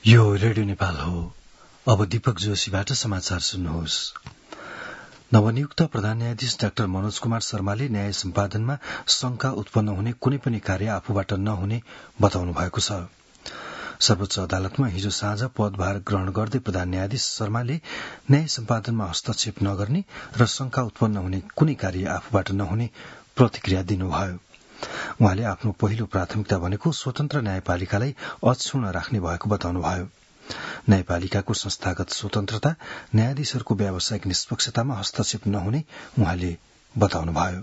यो रेडियो नेपाल हो। अब दीपक जोशीबाट समाचार सुन्नुहोस्। नवनियुक्त प्रधान न्यायाधीश डाक्टर मनोज कुमार शर्माले न्याय सम्पादनमा शंका उत्पन्न हुने कुनै पनि कार्य आफूबाट नहुने बताउनु भएको छ। सर्वोच्च अदालतमा हिजो साँझ पदभार ग्रहण गर्दै प्रधान न्यायाधीश शर्माले न्याय सम्पादनमा हस्तक्षेप नगर्ने र शंका उत्पन्न हुने कुनै कार्य आफूबाट नहुने प्रतिक्रिया दिनुभयो। उहाँले आफ्नो पहिलो प्राथमिकता भनेको स्वतन्त्र न्यायपालिकालाई अक्षुण्ण राख्ने भएको बताउनुभयो। न्यायपालिकाको संस्थागत स्वतन्त्रता, न्यायाधीशहरूको व्यावसायिक निष्पक्षतामा हस्तक्षेप नहुने उहाँले बताउनुभयो।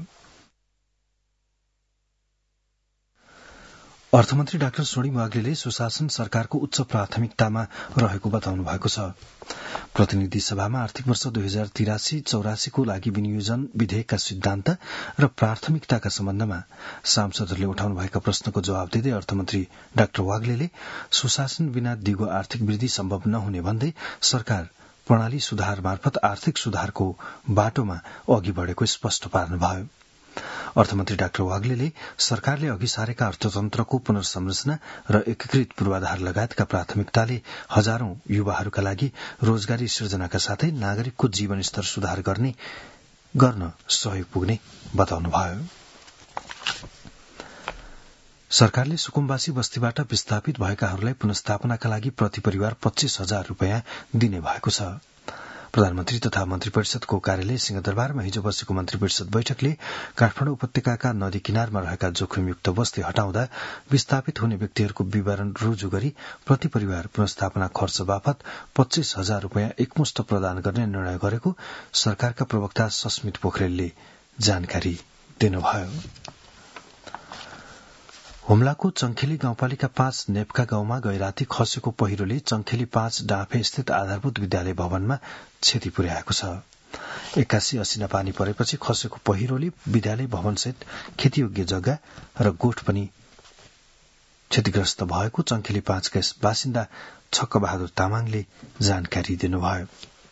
अर्थमन्त्री डाक्टर सोनिम वाग्लेले सुशासन सरकारको उच्च प्राथमिकतामा रहेको बताउनु भएको छ। प्रतिनिधि सभामा आर्थिक वर्ष 2083-84 को लागि विनियोजन विधेयकका सिद्धान्त र प्राथमिकताका सम्बन्धमा सांसदहरूले उठाउनुभएका प्रश्नको जवाब दिँदै अर्थमन्त्री डाक्टर वाग्लेले सुशासन बिना दिगो आर्थिक वृद्धि सम्भव नहुने भन्दै सरकार प्रणाली सुधार मार्फत आर्थिक सुधारको बाटोमा अघि बढ़ेको स्पष्ट पार्नुभयो। अर्थमन्त्री डाक्टर वाग्लेले सरकारले अघि सारेका अर्थतन्त्रको पुनर्संरचना र एकीकृत पूर्वाधार लगायतका प्राथमिकताले हजारौं युवाहरूका लागि रोजगारी सृजनाका साथै नागरिकको जीवनस्तर सुधार गर्न सहयोग पुग्ने बताउनुभयो। सरकारले सुकुम्बासी बस्तीबाट विस्थापित भएकाहरूलाई पुनर्स्थापनाका लागि प्रति परिवार 25,000 रूपियाँ दिने भएको छ। प्रधानमन्त्री तथा मन्त्री परिषदको कार्यालय सिंहदरबारमा हिजो बसेको मन्त्री परिषद बैठकले काठमाडौँ उपत्यकाका नदी किनारमा रहेका जोखिमयुक्त बस्ती हटाउँदा विस्थापित हुने व्यक्तिहरूको विवरण रुजु गरी प्रति परिवार पुनर्स्थापना खर्च बापत 25,000 रूपियाँ एकमुष्ट प्रदान गर्ने निर्णय गरेको सरकारका प्रवक्ता सस्मित पोखरेलले जानकारी दिनुभयो। हुम्लाको चंखेली गाउँपालिका 5 नेपका गाउँमा गैराती खसेको पहिरोले चंखेली 5 डाँफे स्थित आधारभूत विद्यालय भवनमा क्षति पुर्याएको छ। 81 असिना पानी परेपछि खसेको पहिरोले विद्यालय भवनसहित खेतीयोग्य जग्गा र गोठ पनि क्षतिग्रस्त भएको चंखेली 5 का बासिन्दा छक्क बहादुर तामाङले जानकारी दिनुभयो।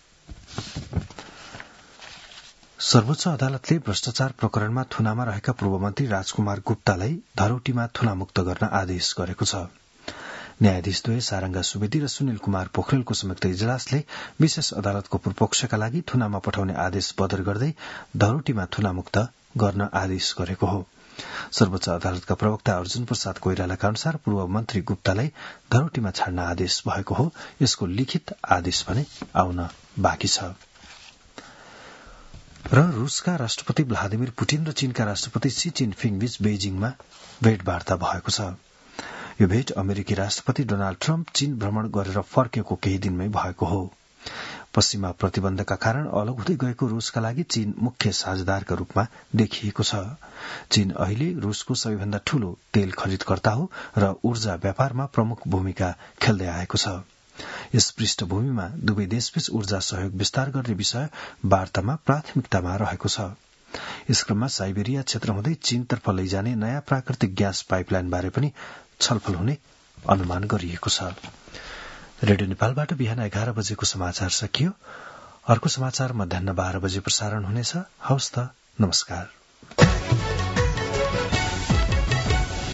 सर्वोच्च अदालतले भ्रष्टाचार प्रकरणमा थुनामा रहेका पूर्व मन्त्री राजकुमार गुप्तालाई धरौटीमा थुनामुक्त गर्न आदेश गरेको छ। न्यायाधीशद्वय सारंगा सुवेदी र सुनिल कुमार पोखरेलको संयुक्त इजलासले विशेष अदालतको पूर्वपक्षका लागि थुनामा पठाउने आदेश बदर गर्दै धरौटीमा थुनामुक्त गर्न आदेश गरेको हो। सर्वोच्च अदालतका प्रवक्ता अर्जुन प्रसाद कोइरालाका अनुसार पूर्व मन्त्री गुप्तालाई धरौटीमा छाड्न आदेश भएको हो। यसको लिखित आदेश भने आउन बाँकी छ। र रूसका राष्ट्रपति भ्लादिमिर पुटिन र चीनका राष्ट्रपति सी जिनपिङ बीच बेजिङमा भेटवार्ता भएको छ। यो भेट अमेरिकी राष्ट्रपति डोनाल्ड ट्रम्प चीन भ्रमण गरेर फर्केको केही दिनमै भएको हो। पश्चिमा प्रतिबन्धका कारण अलग हुँदै गएको रूसका लागि चीन मुख्य साझेदारका रूपमा देखिएको छ। चीन अहिले रूसको सबैभन्दा ठूलो तेल खरिदकर्ता हो र ऊर्जा व्यापारमा प्रमुख भूमिका खेल्दै आएको छ। यस पृष्ठभूमिमा दुवै देशबीच ऊर्जा सहयोग विस्तार गर्ने विषय वार्तामा प्राथमिकतामा रहेको छ। यस क्रममा साइबेरिया क्षेत्र हुँदै चीनतर्फ लैजाने नयाँ प्राकृतिक ग्यास पाइपलाइन बारे पनि छलफल हुने अनुमान गरिएको छ। रेडियो नेपालबाट बिहान 11 बजेको समाचार सकियो। अर्को समाचार मध्याह्न 12 बजे प्रसारण हुनेछ। हवस् त, नमस्कार।